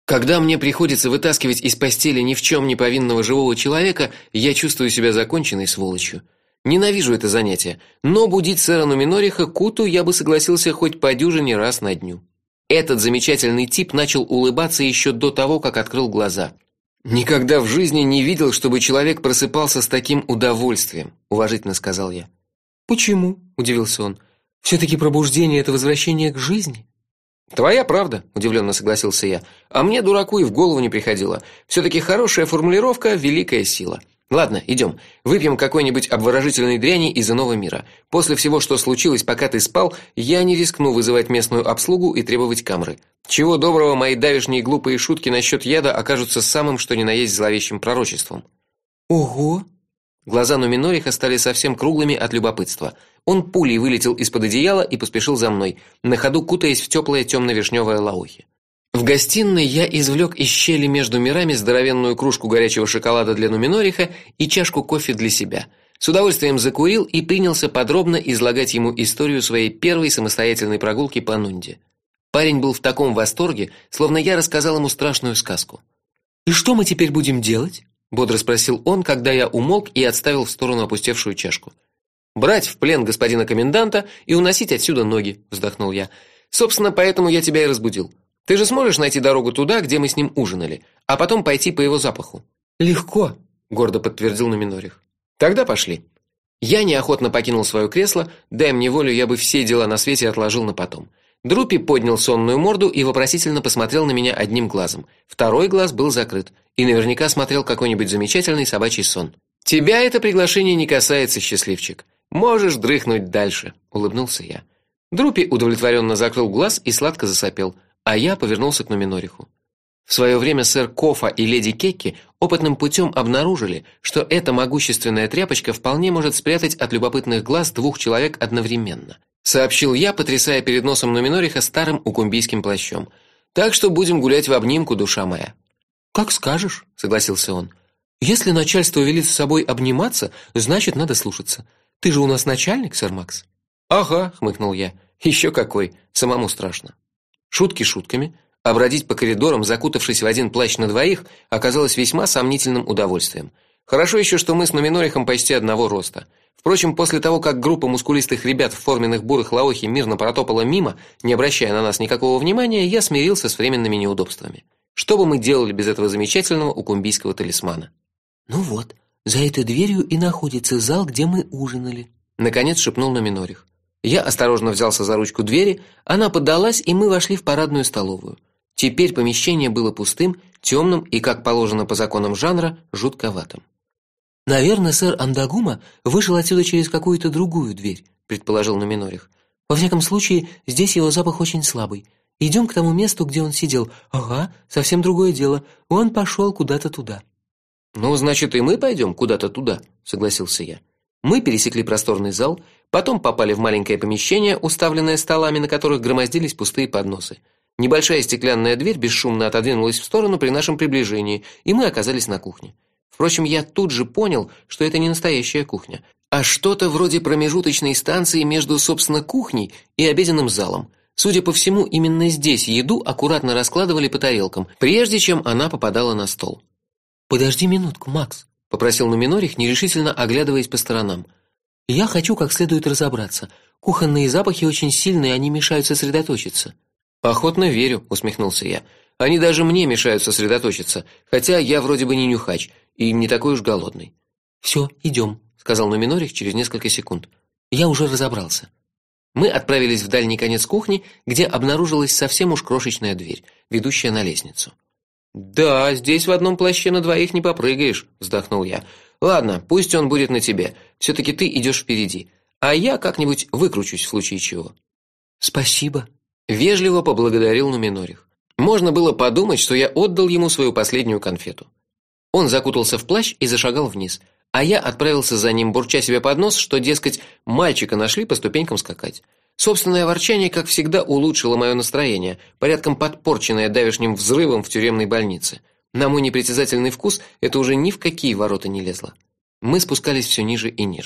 Когда мне приходится вытаскивать из постели ни в чем не повинного живого человека, я чувствую себя законченной сволочью. Ненавижу это занятие, но будить сэра Нуминориха Куту я бы согласился хоть по дюжине раз на дню. Этот замечательный тип начал улыбаться еще до того, как открыл глаза. Никогда в жизни не видел, чтобы человек просыпался с таким удовольствием, уважительно сказал я. Почему? Удивился он. Все-таки пробуждение – это возвращение к жизни. Твоя правда, удивленно согласился я. А мне, дураку, и в голову не приходило. Все-таки хорошая формулировка – великая сила. Ладно, идем. Выпьем какой-нибудь обворожительной дряни из иного мира. После всего, что случилось, пока ты спал, я не рискну вызывать местную обслугу и требовать камры. Чего доброго, мои давешние глупые шутки насчет яда окажутся самым что ни на есть зловещим пророчеством. Ого! Глаза Нуминориха стали совсем круглыми от любопытства. Он пулей вылетел из-под одеяла и поспешил за мной, на ходу кутаясь в теплое темно-вишневое лаохи. В гостиной я извлек из щели между мирами здоровенную кружку горячего шоколада для Нуминориха и чашку кофе для себя. С удовольствием закурил и принялся подробно излагать ему историю своей первой самостоятельной прогулки по Нунде. Парень был в таком восторге, словно я рассказал ему страшную сказку. И что мы теперь будем делать? Бодро спросил он, когда я умолк и отставил в сторону опустевшую чашку. Брать в плен господина коменданта и уносить отсюда ноги, вздохнул я. Собственно, поэтому я тебя и разбудил. Ты же сможешь найти дорогу туда, где мы с ним ужинали, а потом пойти по его запаху. Легко, гордо подтвердил Нуминорих. Тогда пошли. Я неохотно покинул свое кресло, дай мне волю, я бы все дела на свете отложил на потом. Друпи поднял сонную морду и вопросительно посмотрел на меня одним глазом. Второй глаз был закрыт и наверняка смотрел какой-нибудь замечательный собачий сон. Тебя это приглашение не касается, счастливчик. Можешь дрыхнуть дальше, улыбнулся я. Друпи удовлетворенно закрыл глаз и сладко засопел, а я повернулся к Нуминориху. В свое время сэр Кофа и леди Кекки опытным путем обнаружили, что эта могущественная тряпочка вполне может спрятать от любопытных глаз двух человек одновременно, сообщил я, потрясая перед носом Нуминориха старым укумбийским плащом. Так что будем гулять в обнимку, душа моя. Как скажешь, согласился он. Если начальство велит с собой обниматься, значит, надо слушаться. Ты же у нас начальник, сэр Макс. Ага, хмыкнул я. Еще какой, самому страшно. Шутки шутками, а бродить по коридорам, закутавшись в один плащ на двоих, оказалось весьма сомнительным удовольствием. Хорошо еще, что мы с Нуминорихом почти одного роста. Впрочем, после того, как группа мускулистых ребят в форменных бурых лаохи мирно протопала мимо, не обращая на нас никакого внимания, я смирился с временными неудобствами. Что бы мы делали без этого замечательного укумбийского талисмана? Ну вот, за этой дверью и находится зал, где мы ужинали, наконец шепнул Нуминорих. Я осторожно взялся за ручку двери, она поддалась, и мы вошли в парадную столовую. Теперь помещение было пустым, темным и, как положено по законам жанра, жутковатым. Наверное, сэр Андагума вышел отсюда через какую-то другую дверь, предположил Нуминорих. Во всяком случае, здесь его запах очень слабый. Идем к тому месту, где он сидел. Ага, совсем другое дело. Он пошел куда-то туда. Ну, значит, и мы пойдем куда-то туда, согласился я. Мы пересекли просторный зал, потом попали в маленькое помещение, уставленное столами, на которых громоздились пустые подносы. Небольшая стеклянная дверь бесшумно отодвинулась в сторону при нашем приближении, и мы оказались на кухне. Впрочем, я тут же понял, что это не настоящая кухня, а что-то вроде промежуточной станции между, собственно, кухней и обеденным залом. Судя по всему, именно здесь еду аккуратно раскладывали по тарелкам, прежде чем она попадала на стол. Подожди минутку, Макс, попросил Нуминорих, нерешительно оглядываясь по сторонам. Я хочу как следует разобраться. Кухонные запахи очень сильные, они мешают сосредоточиться. Охотно верю, усмехнулся я. Они даже мне мешают сосредоточиться, хотя я вроде бы не нюхач и не такой уж голодный. Все, идем, сказал Нуминорих через несколько секунд. Я уже разобрался. Мы отправились в дальний конец кухни, где обнаружилась совсем уж крошечная дверь, ведущая на лестницу. Да, здесь в одном плаще на двоих не попрыгаешь, вздохнул я. Ладно, пусть он будет на тебе. все таки ты идешь впереди, а я как-нибудь выкручусь в случае чего. Спасибо, вежливо поблагодарил Нуминорих. Можно было подумать, что я отдал ему свою последнюю конфету. Он закутался в плащ и зашагал вниз, а я отправился за ним, бурча себе под нос, что, дескать, мальчика нашли по ступенькам скакать. Собственное ворчание, как всегда, улучшило мое настроение, порядком подпорченное давешним взрывом в тюремной больнице. На мой непритязательный вкус это уже ни в какие ворота не лезло. Мы спускались все ниже и ниже.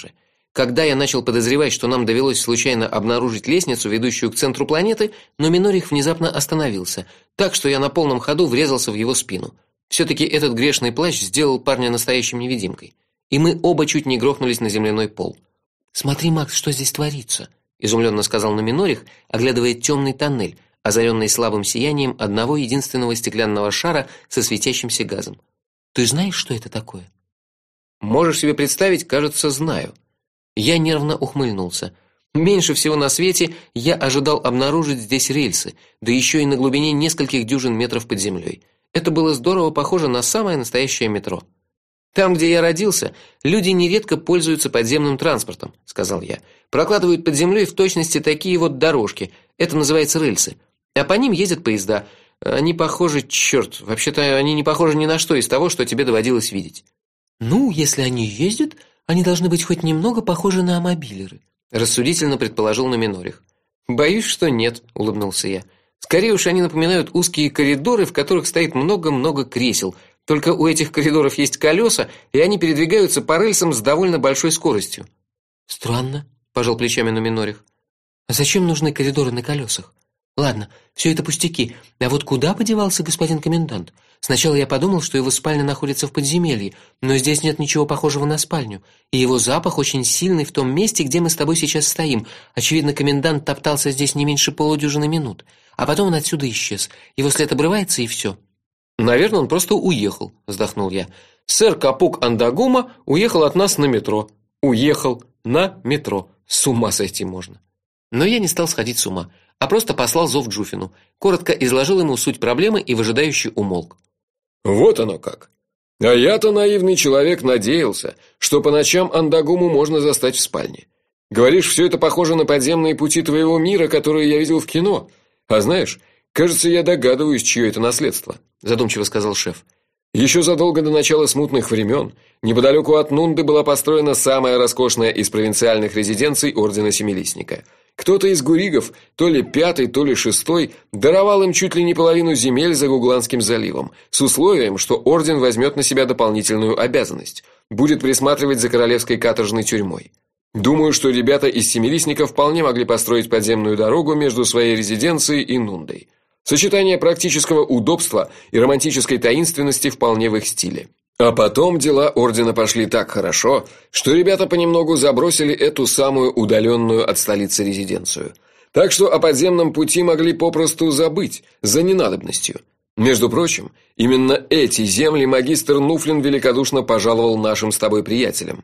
когда я начал подозревать, что нам довелось случайно обнаружить лестницу, ведущую к центру планеты, но Минорих внезапно остановился, так что я на полном ходу врезался в его спину. все таки этот грешный плащ сделал парня настоящим невидимкой, и мы оба чуть не грохнулись на земляной пол. "Смотри, Макс, что здесь творится", изумленно сказал Нуминорих, оглядывая темный тоннель, озаренный слабым сиянием одного единственного стеклянного шара со светящимся газом. "Ты знаешь, что это такое?" "Можешь себе представить, кажется, знаю". Я нервно ухмыльнулся. Меньше всего на свете я ожидал обнаружить здесь рельсы, да еще и на глубине нескольких дюжин метров под землей. Это было здорово похоже на самое настоящее метро. Там, где я родился, люди нередко пользуются подземным транспортом, сказал я. Прокладывают под землей в точности такие вот дорожки. Это называется рельсы. А по ним ездят поезда. Они похожи, вообще-то они не похожи ни на что из того, что тебе доводилось видеть. Ну, если они ездят, они должны быть хоть немного похожи на мобилеры, рассудительно предположил Нуминорих. Боюсь, что нет, улыбнулся я. Скорее уж они напоминают узкие коридоры, в которых стоит много-много кресел. Только у этих коридоров есть колеса, и они передвигаются по рельсам с довольно большой скоростью. Странно, пожал плечами Нуминорих. А зачем нужны коридоры на колесах? Ладно, все это пустяки. А вот куда подевался господин комендант? Сначала я подумал, что его спальня находится в подземелье, но здесь нет ничего похожего на спальню, и его запах очень сильный в том месте, где мы с тобой сейчас стоим. Очевидно, комендант топтался здесь не меньше полудюжины минут, а потом он отсюда исчез. Его след обрывается и все. Наверное, он просто уехал, вздохнул я. Сэр Капук Андагума уехал от нас на метро. Уехал на метро. С ума сойти можно. Но я не стал сходить с ума, а просто послал зов Джуфину, коротко изложил ему суть проблемы и выжидающе умолк. Вот оно как. А я-то наивный человек надеялся, что по ночам Андагуму можно застать в спальне. Говоришь, все это похоже на подземные пути твоего мира, которые я видел в кино. А знаешь, кажется, я догадываюсь, чье это наследство, задумчиво сказал шеф. Еще задолго до начала смутных времен неподалеку от Нунды была построена самая роскошная из провинциальных резиденций ордена Семилистника. Кто-то из гуригов, то ли 5-й, то ли 6-й, даровал им чуть ли не половину земель за Гугланским заливом, с условием, что орден возьмет на себя дополнительную обязанность будет присматривать за королевской каторжной тюрьмой. Думаю, что ребята из Семилистника вполне могли построить подземную дорогу между своей резиденцией и Нундой. Сочетание практического удобства и романтической таинственности вполне в их стиле. А потом дела ордена пошли так хорошо, что ребята понемногу забросили эту самую удаленную от столицы резиденцию. Так что о подземном пути могли попросту забыть, за ненадобностью. Между прочим, именно эти земли магистр Нуфлин великодушно пожаловал нашим с тобой приятелям.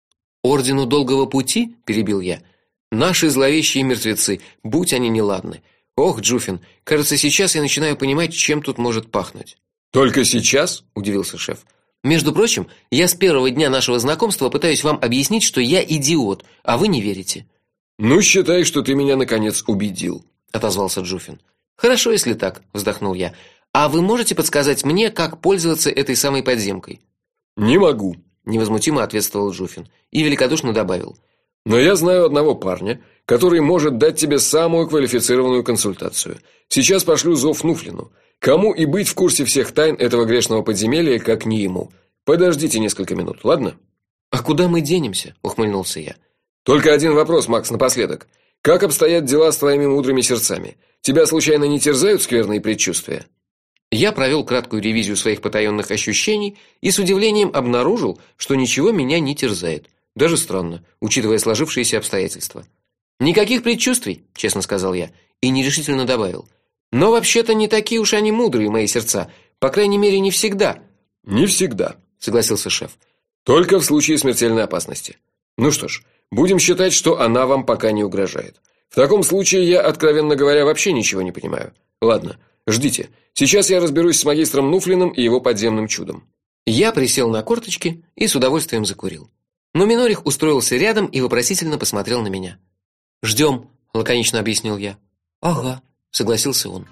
Ордену Долгого пути, перебил я. Наши зловещие мертвецы, будь они неладны. Ох, Джуфин, кажется, сейчас я начинаю понимать, чем тут может пахнуть. Только сейчас? Удивился шеф. Между прочим, я с первого дня нашего знакомства пытаюсь вам объяснить, что я идиот, а вы не верите. Ну, считай, что ты меня наконец убедил, отозвался Джуфин. Хорошо, если так, вздохнул я. А вы можете подсказать мне, как пользоваться этой самой подземкой? Не могу, невозмутимо ответствовал Джуфин и великодушно добавил: но я знаю одного парня, который может дать тебе самую квалифицированную консультацию. Сейчас пошлю зов Нуфлину. Кому и быть в курсе всех тайн этого грешного подземелья, как не ему. Подождите несколько минут, ладно? А куда мы денемся? Ухмыльнулся я. Только один вопрос, Макс, напоследок. Как обстоят дела с твоими мудрыми сердцами? Тебя случайно не терзают скверные предчувствия? Я провел краткую ревизию своих потаенных ощущений и с удивлением обнаружил, что ничего меня не терзает. Даже странно, учитывая сложившиеся обстоятельства. Никаких предчувствий, честно сказал я, и нерешительно добавил: но вообще-то не такие уж они мудрые, мои сердца, по крайней мере, не всегда. Не всегда, согласился шеф. Только в случае смертельной опасности. Ну что ж, будем считать, что она вам пока не угрожает. В таком случае я, откровенно говоря, вообще ничего не понимаю. Ладно, ждите. Сейчас я разберусь с магистром Нуфлиным и его подземным чудом. Я присел на корточки и с удовольствием закурил. Но Минорих устроился рядом и вопросительно посмотрел на меня. «Ждем», – лаконично объяснил я. «Ага», – согласился он.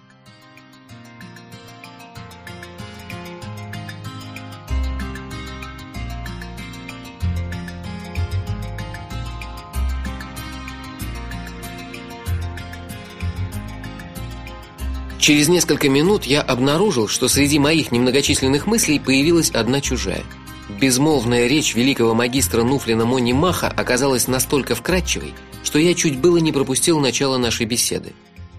Через несколько минут я обнаружил, что среди моих немногочисленных мыслей появилась одна чужая. Безмолвная речь великого магистра Нуфлина Мони-Маха оказалась настолько вкрадчивой, что я чуть было не пропустил начало нашей беседы.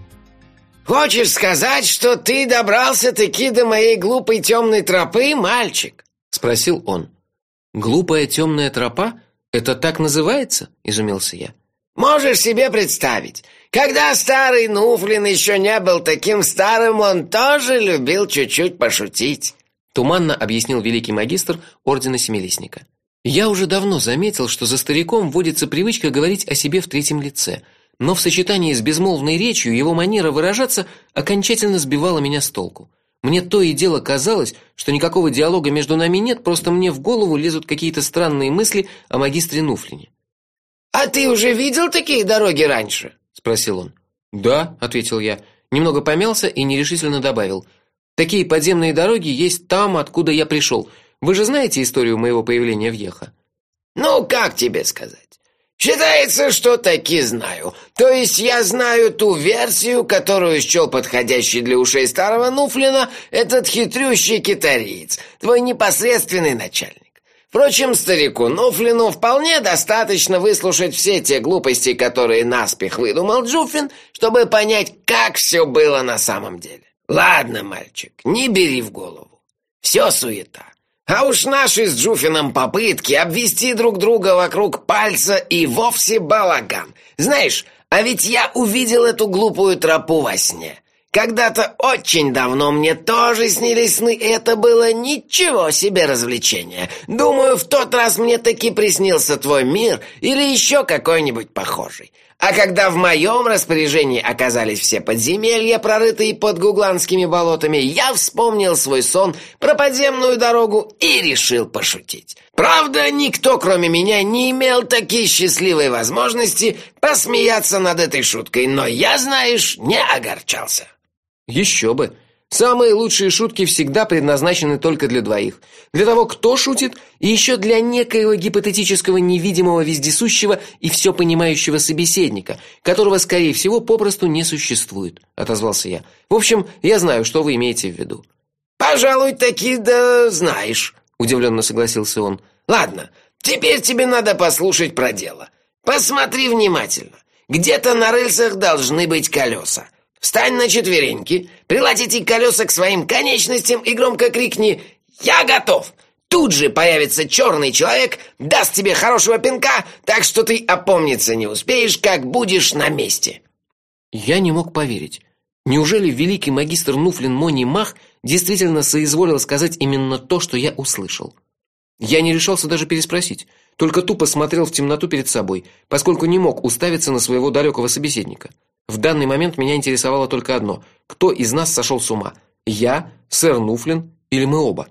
«Хочешь сказать, что ты добрался-таки до моей глупой темной тропы, мальчик?» – спросил он. «Глупая темная тропа? Это так называется?» – изумился я. «Можешь себе представить, когда старый Нуфлин еще не был таким старым, он тоже любил чуть-чуть пошутить», – туманно объяснил великий магистр Ордена Семилистника. Я уже давно заметил, что за стариком водится привычка говорить о себе в третьем лице, но в сочетании с безмолвной речью его манера выражаться окончательно сбивала меня с толку. Мне то и дело казалось, что никакого диалога между нами нет, просто мне в голову лезут какие-то странные мысли о магистре Нуфлине. «А ты уже видел такие дороги раньше?» – спросил он. «Да», – ответил я, немного помялся и нерешительно добавил. «Такие подземные дороги есть там, откуда я пришел. Вы же знаете историю моего появления в Йеха?» «Ну, как тебе сказать? Считается, что таки знаю. То есть я знаю ту версию, которую счел подходящей для ушей старого Нуфлина этот хитрющий китариец, твой непосредственный начальник. Впрочем, старику Нуфлину вполне достаточно выслушать все те глупости, которые наспех выдумал Джуффин, чтобы понять, как все было на самом деле. Ладно, мальчик, не бери в голову. Все суета. А уж наши с Джуффином попытки обвести друг друга вокруг пальца и вовсе балаган. Знаешь, а ведь я увидел эту глупую тропу во сне. Когда-то очень давно мне тоже снились сны, и это было ничего себе развлечение. Думаю, в тот раз мне таки приснился твой мир или еще какой-нибудь похожий. А когда в моем распоряжении оказались все подземелья, прорытые под гугланскими болотами, я вспомнил свой сон про подземную дорогу и решил пошутить. Правда, никто, кроме меня, не имел такой счастливой возможности посмеяться над этой шуткой, но я, знаешь, не огорчался. Еще бы. Самые лучшие шутки всегда предназначены только для двоих. Для того, кто шутит, и еще для некоего гипотетического невидимого вездесущего и все понимающего собеседника, которого, скорее всего, попросту не существует, отозвался я. В общем, я знаю, что вы имеете в виду. Пожалуй, таки да знаешь, удивленно согласился он. Ладно, теперь тебе надо послушать про дело. Посмотри внимательно. Где-то на рельсах должны быть колеса. Встань на четвереньки, приладь эти колеса к своим конечностям и громко крикни «Я готов!». Тут же появится черный человек, даст тебе хорошего пинка, так что ты опомниться не успеешь, как будешь на месте. Я не мог поверить. Неужели великий магистр Нуфлин Мони-Мах действительно соизволил сказать именно то, что я услышал? Я не решался даже переспросить, только тупо смотрел в темноту перед собой, поскольку не мог уставиться на своего далекого собеседника. В данный момент меня интересовало только одно: кто из нас сошел с ума? Я, сэр Нуфлин или мы оба?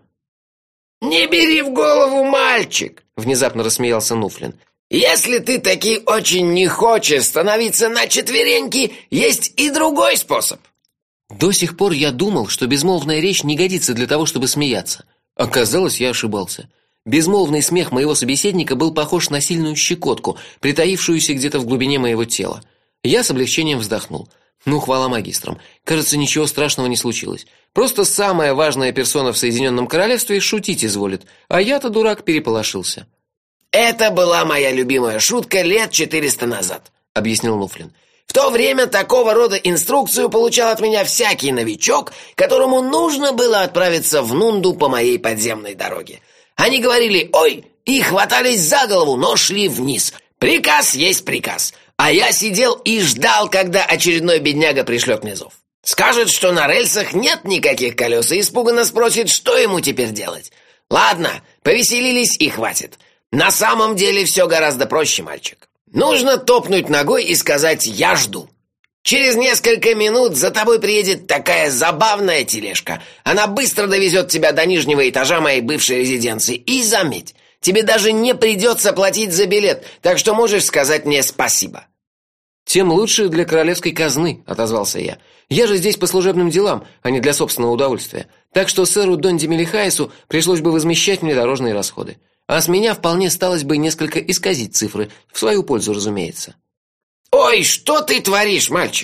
«Не бери в голову, мальчик!» – внезапно рассмеялся Нуфлин. «Если ты таки очень не хочешь становиться на четвереньки, есть и другой способ». До сих пор я думал, что безмолвная речь не годится для того, чтобы смеяться. Оказалось, я ошибался. Безмолвный смех моего собеседника был похож на сильную щекотку, притаившуюся где-то в глубине моего тела. Я с облегчением вздохнул. Ну, хвала магистрам. Кажется, ничего страшного не случилось. Просто самая важная персона в Соединенном Королевстве шутить изволит, а я-то, дурак, переполошился. «Это была моя любимая шутка лет 400 назад», — объяснил Нуфлин. «В то время такого рода инструкцию получал от меня всякий новичок, которому нужно было отправиться в Нунду по моей подземной дороге. Они говорили «Ой!» и хватались за голову, но шли вниз. Приказ есть приказ. А я сидел и ждал, когда очередной бедняга пришлет мне зов. Скажет, что на рельсах нет никаких колес, и испуганно спросит, что ему теперь делать. Ладно, повеселились и хватит. На самом деле все гораздо проще, мальчик. Нужно топнуть ногой и сказать «я жду». Через несколько минут за тобой приедет такая забавная тележка. Она быстро довезет тебя до нижнего этажа моей бывшей резиденции. И заметь, тебе даже не придется платить за билет, так что можешь сказать мне спасибо». «Тем лучше для королевской казны», — отозвался я. «Я же здесь по служебным делам, а не для собственного удовольствия. Так что сэру Донди Мелихаесу пришлось бы возмещать мне дорожные расходы. А с меня вполне сталось бы несколько исказить цифры, в свою пользу, разумеется». «Ой, что ты творишь, мальчик?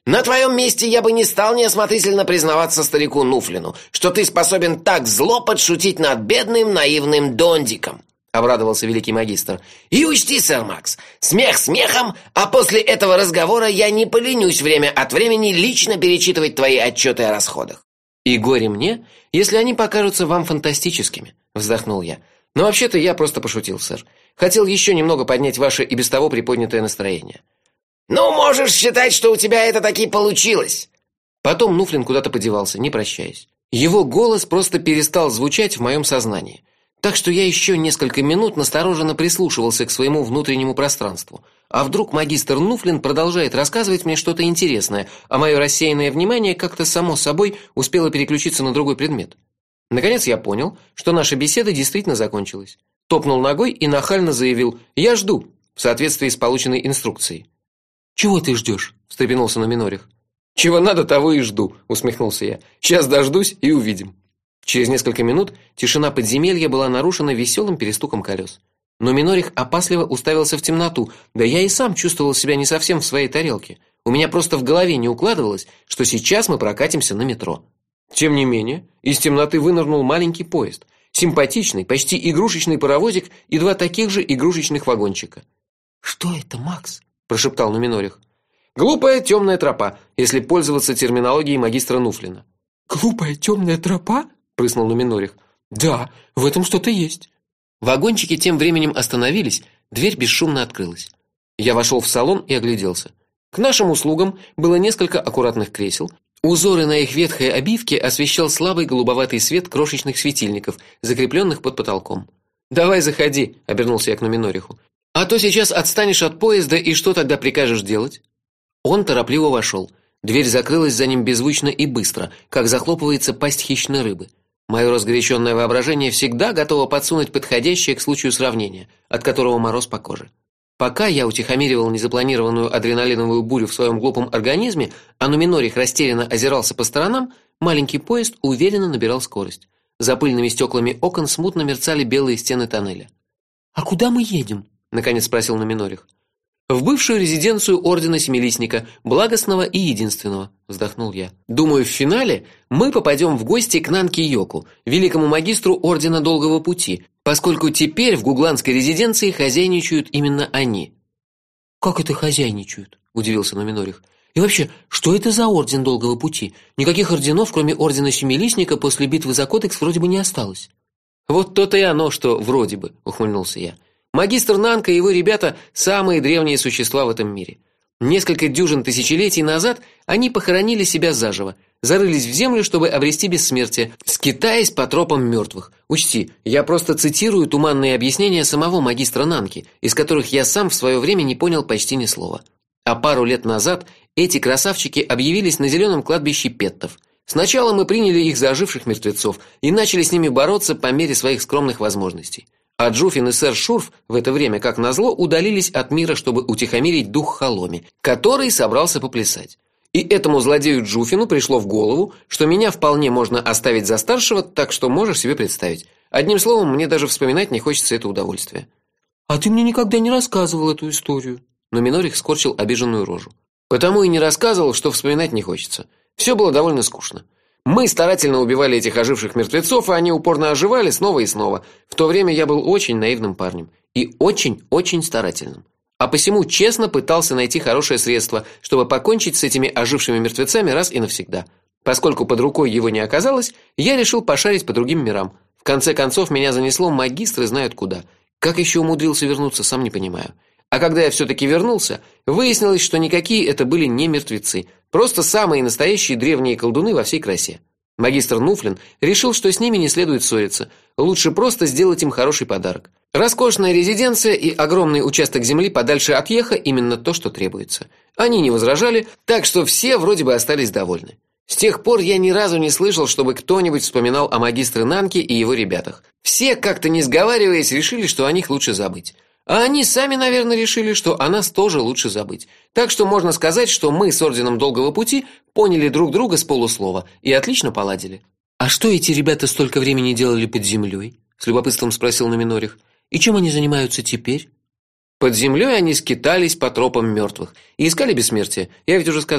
На твоем месте я бы не стал неосмотрительно признаваться старику Нуфлину, что ты способен так зло подшутить над бедным наивным Дондиком», — обрадовался великий магистр. «И учти, сэр Макс, смех смехом, а после этого разговора я не поленюсь время от времени лично перечитывать твои отчеты о расходах». «И горе мне, если они покажутся вам фантастическими», — вздохнул я. «Но вообще-то я просто пошутил, сэр. Хотел еще немного поднять ваше и без того приподнятое настроение». «Ну, можешь считать, что у тебя это таки получилось». Потом Нуфлин куда-то подевался, не прощаясь. Его голос просто перестал звучать в моем сознании. Так что я еще несколько минут настороженно прислушивался к своему внутреннему пространству. А вдруг магистр Нуфлин продолжает рассказывать мне что-то интересное, а мое рассеянное внимание как-то само собой успело переключиться на другой предмет. Наконец я понял, что наша беседа действительно закончилась. Топнул ногой и нахально заявил: «Я жду», в соответствии с полученной инструкцией. «Чего ты ждешь?» – встрепенулся Нуминорих. «Чего надо, того и жду», – усмехнулся я. «Сейчас дождусь и увидим». Через несколько минут тишина подземелья была нарушена веселым перестуком колес. Нуминорих опасливо уставился в темноту, да я и сам чувствовал себя не совсем в своей тарелке. У меня просто в голове не укладывалось, что сейчас мы прокатимся на метро. Тем не менее, из темноты вынырнул маленький поезд. Симпатичный, почти игрушечный паровозик и два таких же игрушечных вагончика. «Что это, Макс?» – прошептал Нуминорих. «Глупая темная тропа, если пользоваться терминологией магистра Нуфлина». «Глупая темная тропа?» – прыснул Нуминорих. «Да, в этом что-то есть». Вагончики тем временем остановились, дверь бесшумно открылась. Я вошел в салон и огляделся. К нашим услугам было несколько аккуратных кресел. Узоры на их ветхой обивке освещал слабый голубоватый свет крошечных светильников, закрепленных под потолком. «Давай заходи», – обернулся я к Нуминориху. «А то сейчас отстанешь от поезда, и что тогда прикажешь делать?» Он торопливо вошел. Дверь закрылась за ним беззвучно и быстро, как захлопывается пасть хищной рыбы. Мое разгоряченное воображение всегда готово подсунуть подходящее к случаю сравнение, от которого мороз по коже. Пока я утихомиривал незапланированную адреналиновую бурю в своем глупом организме, а Нуминорих растерянно озирался по сторонам, маленький поезд уверенно набирал скорость. За пыльными стеклами окон смутно мерцали белые стены тоннеля. «А куда мы едем?» – наконец спросил Нуминорих. «В бывшую резиденцию Ордена Семилистника, благостного и единственного», – вздохнул я. «Думаю, в финале мы попадем в гости к Нанки-Йоку, великому магистру Ордена Долгого Пути, поскольку теперь в гугланской резиденции хозяйничают именно они». «Как это хозяйничают?» – удивился Нуминорих. «И вообще, что это за Орден Долгого Пути? Никаких орденов, кроме Ордена Семилистника, после битвы за Кодекс вроде бы не осталось». «Вот то-то и оно, что вроде бы», – ухмыльнулся я. «Магистр Нанка и его ребята – самые древние существа в этом мире. Несколько дюжин тысячелетий назад они похоронили себя заживо, зарылись в землю, чтобы обрести бессмертие, скитаясь по тропам мертвых. Учти, я просто цитирую туманные объяснения самого магистра Нанки, из которых я сам в свое время не понял почти ни слова. А пару лет назад эти красавчики объявились на зеленом кладбище петтов. Сначала мы приняли их за оживших мертвецов и начали с ними бороться по мере своих скромных возможностей. А Джуфин и сэр Шурф в это время, как назло, удалились от мира, чтобы утихомирить дух Халоми, который собрался поплясать. И этому злодею Джуфину пришло в голову, что меня вполне можно оставить за старшего, так что можешь себе представить. Одним словом, мне даже вспоминать не хочется это удовольствие. «А ты мне никогда не рассказывал эту историю». Нуминорих скорчил обиженную рожу. «Потому и не рассказывал, что вспоминать не хочется. Все было довольно скучно. Мы старательно убивали этих оживших мертвецов, а они упорно оживали снова и снова. В то время я был очень наивным парнем. И очень-очень старательным. А посему честно пытался найти хорошее средство, чтобы покончить с этими ожившими мертвецами раз и навсегда. Поскольку под рукой его не оказалось, я решил пошарить по другим мирам. В конце концов, меня занесло магистры знают куда. Как еще умудрился вернуться, сам не понимаю. А когда я все-таки вернулся, выяснилось, что никакие это были не мертвецы, просто самые настоящие древние колдуны во всей красе. Магистр Нуфлин решил, что с ними не следует ссориться, лучше просто сделать им хороший подарок. Роскошная резиденция и огромный участок земли подальше от Еха именно то, что требуется. Они не возражали, так что все вроде бы остались довольны. С тех пор я ни разу не слышал, чтобы кто-нибудь вспоминал о магистре Нанке и его ребятах. Все, как-то не сговариваясь, решили, что о них лучше забыть. А они сами, наверное, решили, что о нас тоже лучше забыть. Так что можно сказать, что мы с Орденом Долгого Пути поняли друг друга с полуслова и отлично поладили. «А что эти ребята столько времени делали под землей?» – с любопытством спросил Нуминорих. «И чем они занимаются теперь?» Под землей они скитались по тропам мертвых и искали бессмертие, я ведь уже сказал.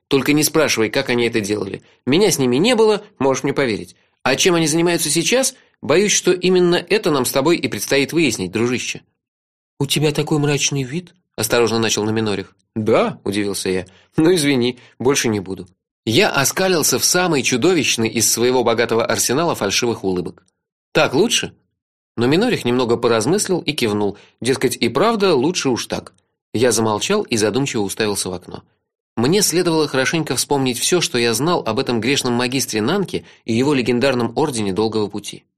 Только не спрашивай, как они это делали. Меня с ними не было, можешь мне поверить. А чем они занимаются сейчас? Боюсь, что именно это нам с тобой и предстоит выяснить, дружище. У тебя такой мрачный вид, Осторожно начал Номинорих. Да, удивился я. Ну извини, больше не буду. Я оскалился в самый чудовищный из своего богатого арсенала фальшивых улыбок. Так лучше? Но Минорих немного поразмыслил и кивнул, дескать, и правда, лучше уж так. Я замолчал и задумчиво уставился в окно. Мне следовало хорошенько вспомнить все, что я знал об этом грешном магистре Нанке и его легендарном ордене Долгого пути.